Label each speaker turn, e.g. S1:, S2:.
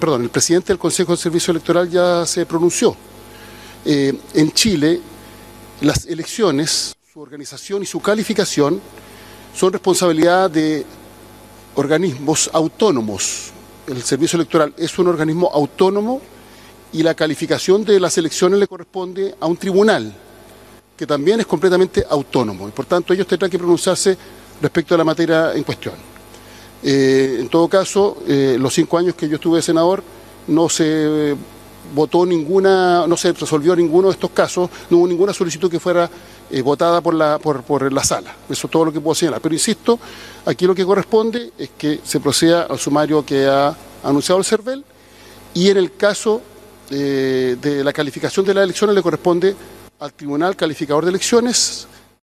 S1: el presidente del Consejo de Servicio Electoral ya se pronunció. En Chile, las elecciones, su organización y su calificación son responsabilidad de organismos autónomos. El Servicio Electoral es un organismo autónomo y la calificación de las elecciones le corresponde a un tribunal, que también es completamente autónomo. Y por tanto, ellos tendrán que pronunciarse respecto a la materia en cuestión. En todo caso, los 5 años que yo estuve de senador, no se votó ninguna, no se resolvió ninguno de estos casos, no hubo ninguna solicitud que fuera votada por la sala. Eso es todo lo que puedo señalar. Pero insisto, aquí lo que corresponde es que se proceda al sumario que ha anunciado el CERVEL, y en el caso de la calificación de las elecciones le corresponde al Tribunal Calificador de Elecciones,